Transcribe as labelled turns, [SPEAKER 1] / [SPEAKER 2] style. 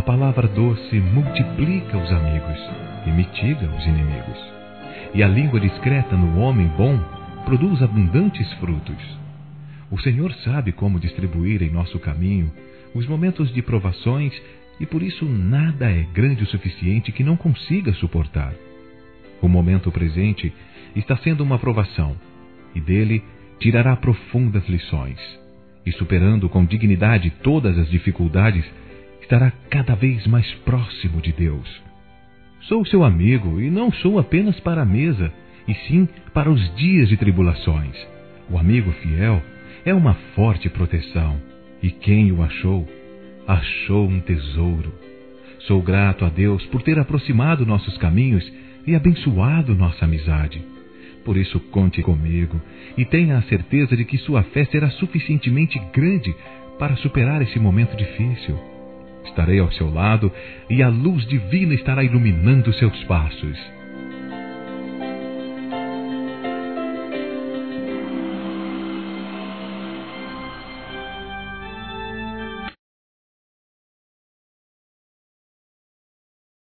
[SPEAKER 1] palavra doce multiplica os amigos e mitiga os inimigos. E a língua discreta no homem bom produz abundantes frutos. O Senhor sabe como distribuir em nosso caminho os momentos de provações e por isso nada é grande o suficiente que não consiga suportar. O momento presente está sendo uma provação e dele tirará profundas lições. E superando com dignidade todas as dificuldades, estará cada vez mais próximo de Deus. Sou seu amigo e não sou apenas para a mesa, e sim para os dias de tribulações. O amigo fiel é uma forte proteção, e quem o achou, achou um tesouro. Sou grato a Deus por ter aproximado nossos caminhos e abençoado nossa amizade. Por isso conte comigo e tenha a certeza de que sua fé será suficientemente grande para superar esse momento difícil. Estarei ao seu lado e a luz divina estará iluminando seus passos.